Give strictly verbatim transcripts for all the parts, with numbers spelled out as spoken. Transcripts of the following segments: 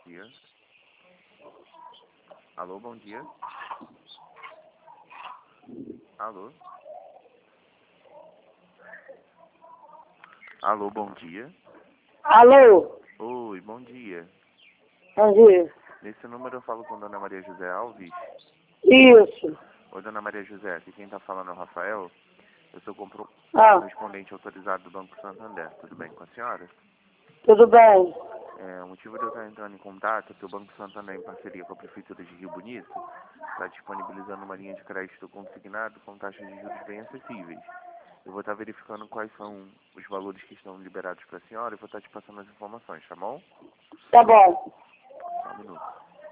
dia. Alô, bom dia. Alô? Alô, bom dia. Alô? Oi, bom dia. Bom dia. Nesse número eu falo com Dona Maria José Alves. Isso. Oi, Dona Maria José, aqui quem está falando é o Rafael. Eu sou compro... Ah, correspondente autorizado do Banco Santander. Tudo bem com a senhora? tudo bem? É, o motivo de eu estar entrando em contato é que o Banco Santander, em parceria com a Prefeitura de Rio Bonito, está disponibilizando uma linha de crédito consignado com taxas de juros bem acessíveis. Eu vou estar verificando quais são os valores que estão liberados para a senhora e vou estar te passando as informações, tá bom? Tá bom. Só um minuto.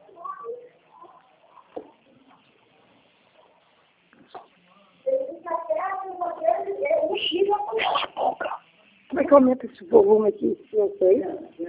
Como é que aumenta esse volume aqui? Não sei.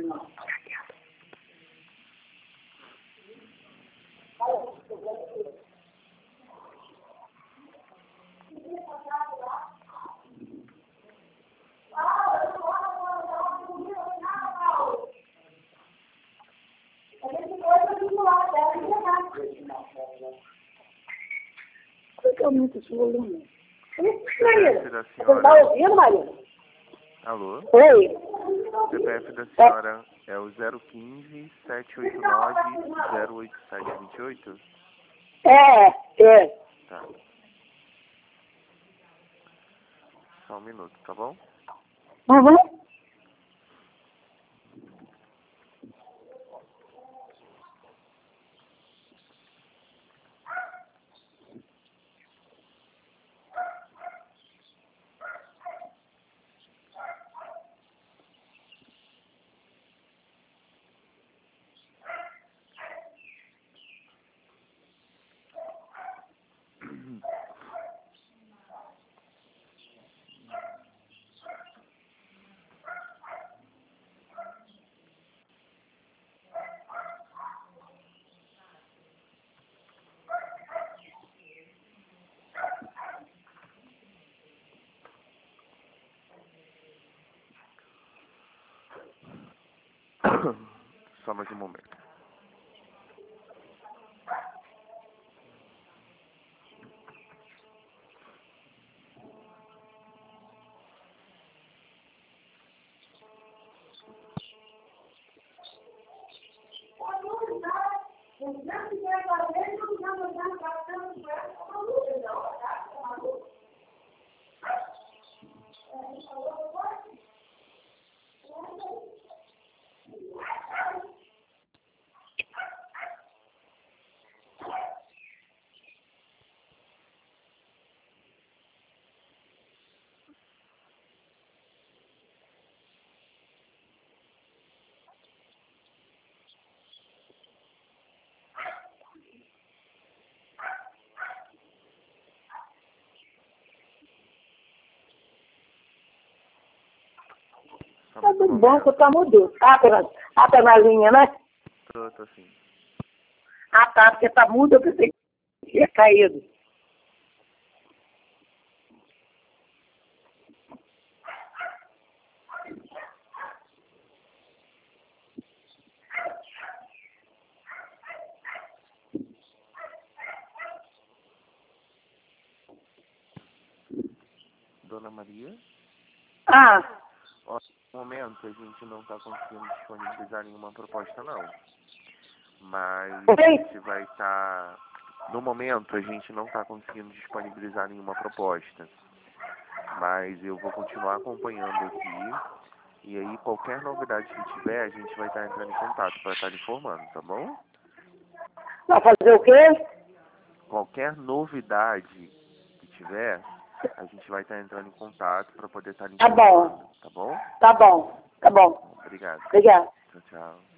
Como é que aumenta esse volume? C P F da Você não tá senhora... ouvindo, Maria? Alô? Oi? O C P F da senhora é o zero um cinco, sete oito nove, zero oito sete dois oito? É, é. Tá. Só um minuto, tá bom? Uhum. Só mais um momento. Só Tá mais um tudo bom, momento. que tá mudando. Ah, tá na, ah, tá na linha, né? Tô, tô sim. Ah, tá, porque tá mudo, eu pensei que tinha caído. Dona Maria? Ah, Ó, no momento a gente não está conseguindo disponibilizar nenhuma proposta não. Mas a oi? gente vai estar... No momento a gente não está conseguindo disponibilizar nenhuma proposta. Mas eu vou continuar acompanhando aqui. E aí qualquer novidade que tiver, a gente vai estar entrando em contato para estar informando, tá bom? Vai fazer o quê? Qualquer novidade que tiver, a gente vai estar entrando em contato para poder estar Tá informando, bom, tá bom? tá bom, tá bom. Obrigado. Obrigado. Tchau, tchau.